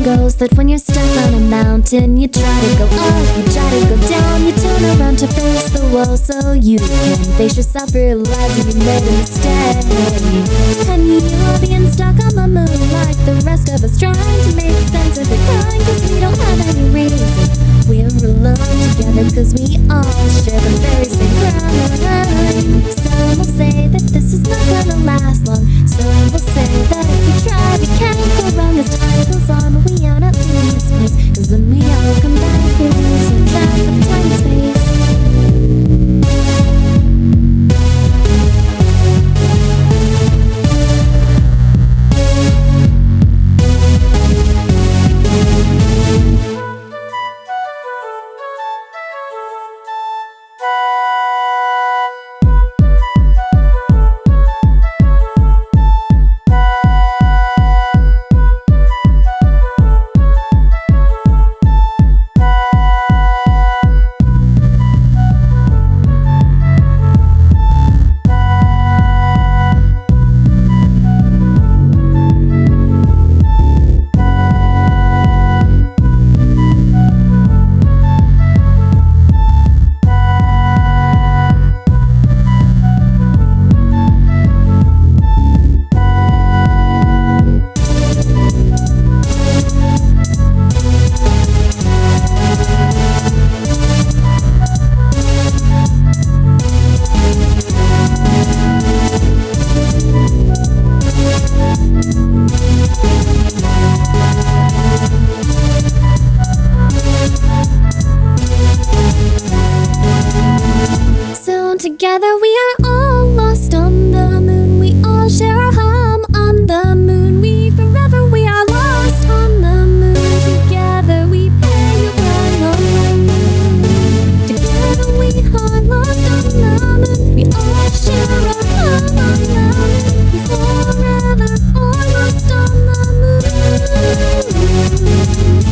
saying goes that when you're stuck on a mountain, you try to go up, you try to go down, you turn around to face the wall so you can face yourself, realizing you made a mistake. And you're being stuck on the moon like the rest of us, trying to make sense of the grind, cause we don't have any reason. We're alone together cause we all share the very same grind. Some will say that this is not gonna last long. Some will say that if we try we can't go wrong. As time goes on we are not leaving this place, cause when we all come back we're losing track of time and space. Together we are all lost on the moon. We all share our home on the moon. We are lost on the moon. Together we pay you right on the moon. Together we are lost on the moon. We all share our home on the moon. We forever are lost on the moon.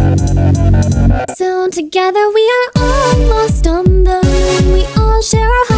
Together we are all lost on the moon. We all share our